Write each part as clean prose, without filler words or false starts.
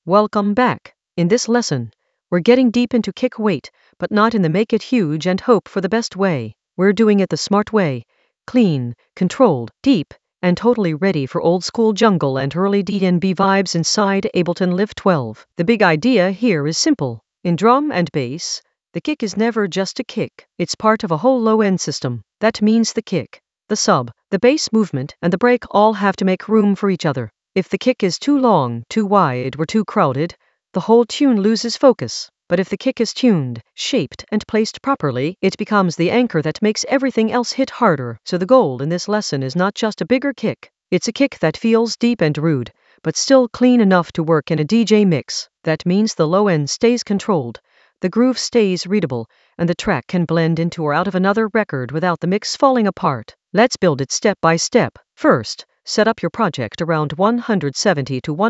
Welcome back. In this lesson, we're getting deep into kick weight, but not in the make it huge and hope for the best way. We're doing it the smart way. Clean, controlled, deep, and totally ready for old school jungle and early DNB vibes inside Ableton Live 12. The big idea here is simple. In drum and bass, the kick is never just a kick. It's part of a whole low-end system. That means the kick, the sub, the bass movement, and the break all have to make room for each other. If the kick is too long, too wide, or too crowded, the whole tune loses focus. But if the kick is tuned, shaped, and placed properly, it becomes the anchor that makes everything else hit harder. So the goal in this lesson is not just a bigger kick. It's a kick that feels deep and rude, but still clean enough to work in a DJ mix. That means the low end stays controlled, the groove stays readable, and the track can blend into or out of another record without the mix falling apart. Let's build it step by step. First, set up your project around 170 to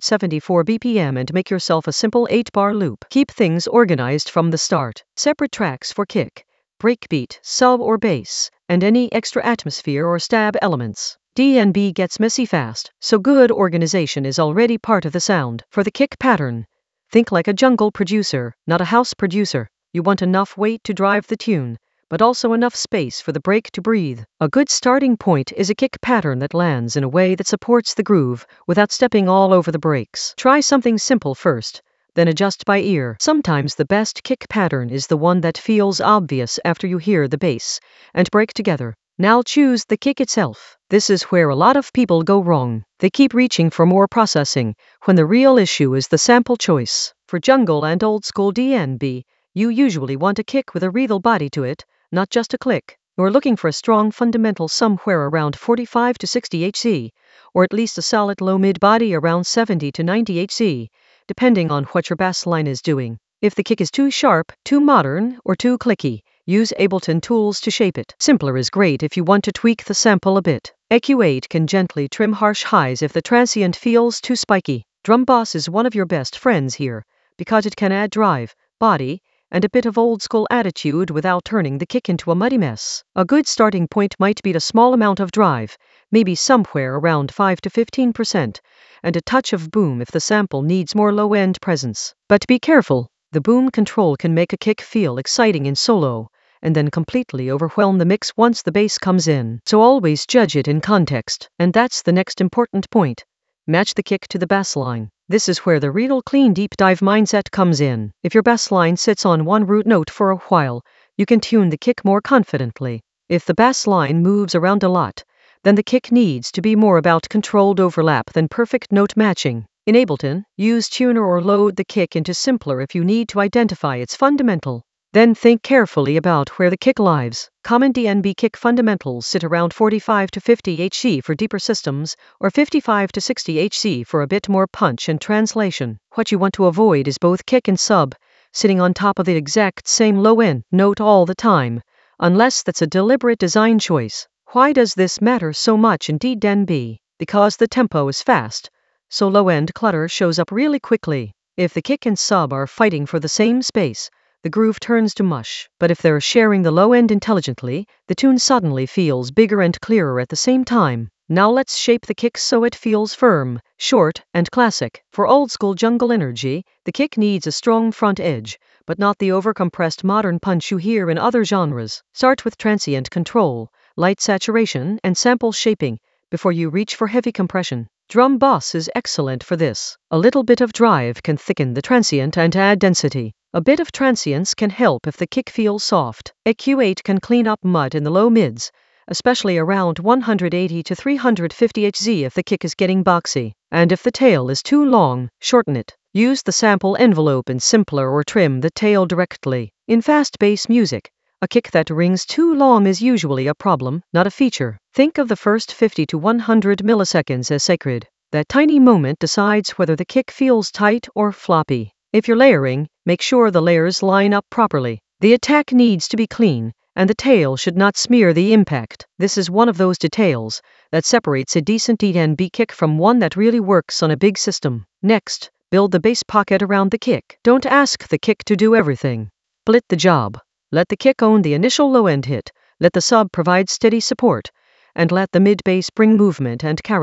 174 BPM and make yourself a simple 8-bar loop. Keep things organized from the start. Separate tracks for kick, breakbeat, sub or bass, and any extra atmosphere or stab elements. DNB gets messy fast, so good organization is already part of the sound. For the kick pattern, think like a jungle producer, not a house producer. You want enough weight to drive the tune, but also enough space for the break to breathe. A good starting point is a kick pattern that lands in a way that supports the groove without stepping all over the breaks. Try something simple first, then adjust by ear. Sometimes the best kick pattern is the one that feels obvious after you hear the bass and break together. Now choose the kick itself. This is where a lot of people go wrong. They keep reaching for more processing, when the real issue is the sample choice. For jungle and old school DNB, you usually want a kick with a real body to it, not just a click. You're looking for a strong fundamental somewhere around 45 to 60 Hz, or at least a solid low mid body around 70 to 90 Hz, depending on what your bass line is doing. If the kick is too sharp, too modern, or too clicky, use Ableton tools to shape it. Simpler is great if you want to tweak the sample a bit. EQ8 can gently trim harsh highs if the transient feels too spiky. Drum Boss is one of your best friends here, because it can add drive, body, and a bit of old school attitude without turning the kick into a muddy mess. A good starting point might be a small amount of drive, maybe somewhere around 5 to 15%, and a touch of boom if the sample needs more low-end presence. But be careful, the boom control can make a kick feel exciting in solo, and then completely overwhelm the mix once the bass comes in. So always judge it in context. And that's the next important point. Match the kick to the bass line. This is where the real clean deep dive mindset comes in. If your bass line sits on one root note for a while, you can tune the kick more confidently. If the bass line moves around a lot, then the kick needs to be more about controlled overlap than perfect note matching. In Ableton, use tuner or load the kick into simpler if you need to identify its fundamental. Then think carefully about where the kick lives. Common DNB kick fundamentals sit around 45 to 50 Hz for deeper systems, or 55 to 60 Hz for a bit more punch and translation. What you want to avoid is both kick and sub sitting on top of the exact same low-end note all the time, unless that's a deliberate design choice. Why does this matter so much in DNB? Because the tempo is fast, so low-end clutter shows up really quickly. If the kick and sub are fighting for the same space, the groove turns to mush. But if they're sharing the low end intelligently, the tune suddenly feels bigger and clearer at the same time. Now let's shape the kick so it feels firm, short, and classic. For old school jungle energy, the kick needs a strong front edge, but not the overcompressed modern punch you hear in other genres. Start with transient control, light saturation, and sample shaping before you reach for heavy compression. Drum Boss is excellent for this. A little bit of drive can thicken the transient and add density. A bit of transience can help if the kick feels soft. EQ8 can clean up mud in the low mids, especially around 180 to 350 Hz if the kick is getting boxy. And if the tail is too long, shorten it. Use the sample envelope in simpler or trim the tail directly. In fast bass music, a kick that rings too long is usually a problem, not a feature. Think of the first 50 to 100 milliseconds as sacred. That tiny moment decides whether the kick feels tight or floppy. If you're layering, make sure the layers line up properly. The attack needs to be clean, and the tail should not smear the impact. This is one of those details that separates a decent DNB kick from one that really works on a big system. Next, build the bass pocket around the kick. Don't ask the kick to do everything. Split the job. Let the kick own the initial low-end hit, let the sub provide steady support, and let the mid-bass bring movement and character.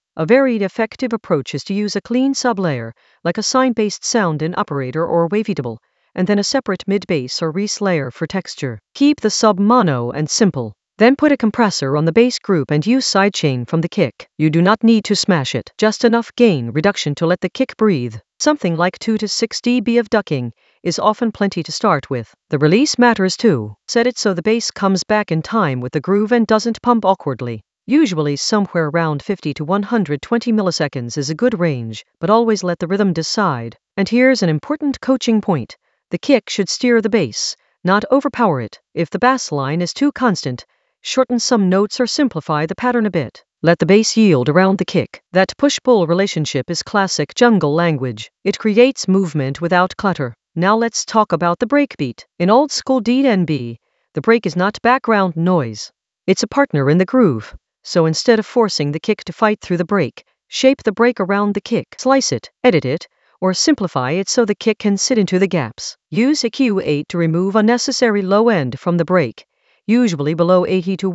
A very effective approach is to use a clean sublayer, like a sine-based sound in operator or waveatable, and then a separate mid-bass or Reese layer for texture. Keep the sub mono and simple. Then put a compressor on the bass group and use sidechain from the kick. You do not need to smash it, just enough gain reduction to let the kick breathe. Something like 2 to 6 dB of ducking is often plenty to start with. The release matters too. Set it so the bass comes back in time with the groove and doesn't pump awkwardly. Usually somewhere around 50 to 120 milliseconds is a good range, but always let the rhythm decide. And here's an important coaching point. The kick should steer the bass, not overpower it. If the bass line is too constant, shorten some notes or simplify the pattern a bit. Let the bass yield around the kick. That push-pull relationship is classic jungle language. It creates movement without clutter. Now let's talk about the breakbeat. In old school D&B, the break is not background noise. It's a partner in the groove. So instead of forcing the kick to fight through the break, shape the break around the kick. Slice it, edit it, or simplify it so the kick can sit into the gaps. Use a Q8 to remove unnecessary low end from the break, usually below 80 to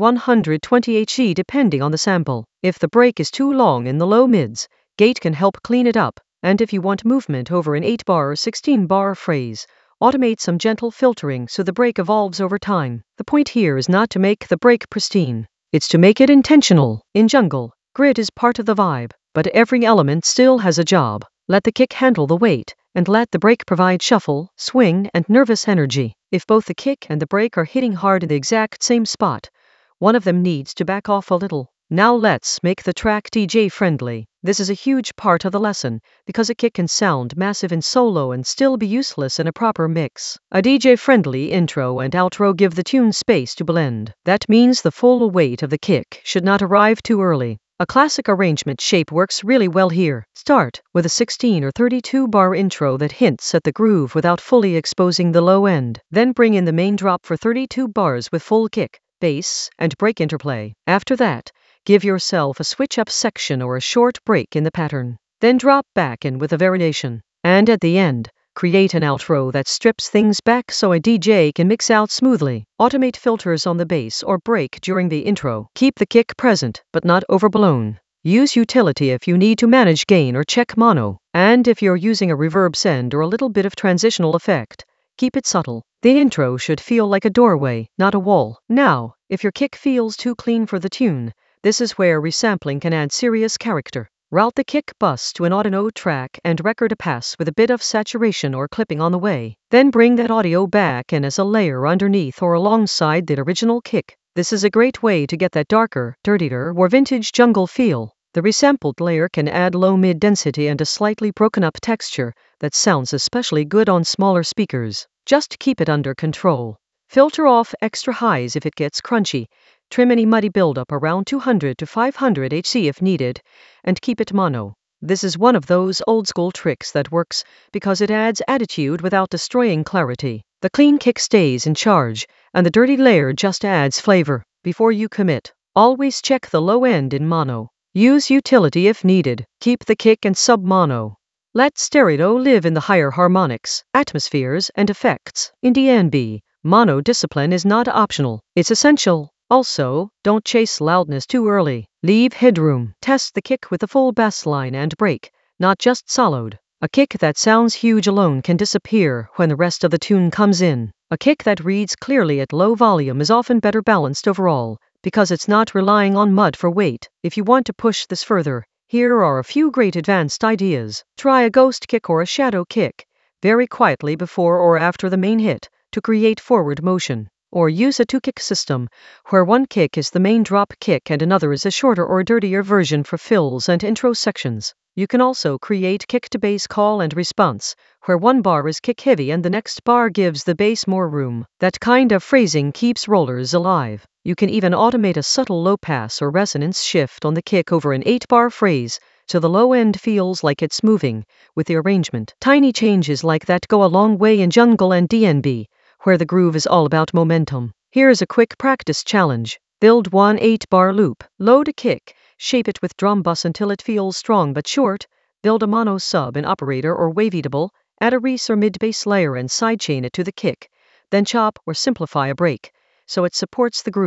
120 Hz depending on the sample. If the break is too long in the low mids, gate can help clean it up. And if you want movement over an 8-bar or 16-bar phrase, automate some gentle filtering so the break evolves over time. The point here is not to make the break pristine. It's to make it intentional. In jungle, grit is part of the vibe, but every element still has a job. Let the kick handle the weight, and let the break provide shuffle, swing, and nervous energy. If both the kick and the break are hitting hard in the exact same spot, one of them needs to back off a little. Now let's make the track DJ friendly. This is a huge part of the lesson, because a kick can sound massive in solo and still be useless in a proper mix. A DJ friendly intro and outro give the tune space to blend. That means the full weight of the kick should not arrive too early. A classic arrangement shape works really well here. Start with a 16 or 32 bar intro that hints at the groove without fully exposing the low end. Then bring in the main drop for 32 bars with full kick, bass, and break interplay. After that, give yourself a switch-up section or a short break in the pattern. Then drop back in with a variation. And at the end, create an outro that strips things back so a DJ can mix out smoothly. Automate filters on the bass or break during the intro. Keep the kick present, but not overblown. Use utility if you need to manage gain or check mono. And if you're using a reverb send or a little bit of transitional effect, keep it subtle. The intro should feel like a doorway, not a wall. Now, if your kick feels too clean for the tune, this is where resampling can add serious character. Route the kick bus to an audio track and record a pass with a bit of saturation or clipping on the way. Then bring that audio back in as a layer underneath or alongside the original kick. This is a great way to get that darker, dirtier, or vintage jungle feel. The resampled layer can add low mid density and a slightly broken up texture that sounds especially good on smaller speakers. Just keep it under control. Filter off extra highs if it gets crunchy. Trim any muddy buildup around 200 to 500 Hz if needed, and keep it mono. This is one of those old school tricks that works because it adds attitude without destroying clarity. The clean kick stays in charge, and the dirty layer just adds flavor. Before you commit, always check the low end in mono. Use utility if needed. Keep the kick and sub mono. Let stereo live in the higher harmonics, atmospheres, and effects. In D&B, mono discipline is not optional, it's essential. Also, don't chase loudness too early. Leave headroom. Test the kick with a full bass line and break, not just soloed. A kick that sounds huge alone can disappear when the rest of the tune comes in. A kick that reads clearly at low volume is often better balanced overall, because it's not relying on mud for weight. If you want to push this further, here are a few great advanced ideas. Try a ghost kick or a shadow kick, very quietly before or after the main hit, to create forward motion. Or use a two-kick system, where one kick is the main drop kick and another is a shorter or dirtier version for fills and intro sections. You can also create kick-to-bass call and response, where one bar is kick-heavy and the next bar gives the bass more room. That kind of phrasing keeps rollers alive. You can even automate a subtle low pass or resonance shift on the kick over an 8-bar phrase, so the low end feels like it's moving with the arrangement. Tiny changes like that go a long way in jungle and D&B, where the groove is all about momentum. Here's a quick practice challenge. Build one 8-bar loop. Load a kick. Shape it with drum bus until it feels strong but short. Build a mono sub in operator or waveatable. Add a Reese or mid-bass layer and sidechain it to the kick. Then chop or simplify a break, so it supports the groove.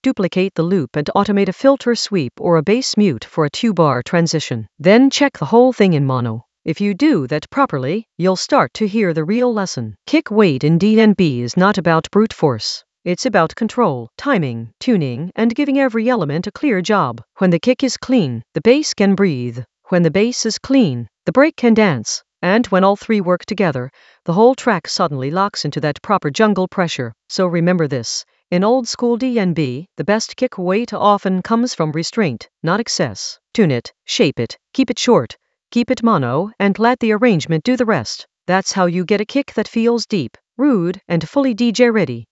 duplicate the loop and automate a filter sweep or a bass mute for a 2-bar transition. Then check the whole thing in mono. If you do that properly, you'll start to hear the real lesson. Kick weight in D&B is not about brute force. It's about control, timing, tuning, and giving every element a clear job. When the kick is clean, the bass can breathe. When the bass is clean, the break can dance. And when all three work together, the whole track suddenly locks into that proper jungle pressure. So remember this. In old school D&B, the best kick weight often comes from restraint, not excess. Tune it, shape it, keep it short, keep it mono, and let the arrangement do the rest. That's how you get a kick that feels deep, rude, and fully DJ ready.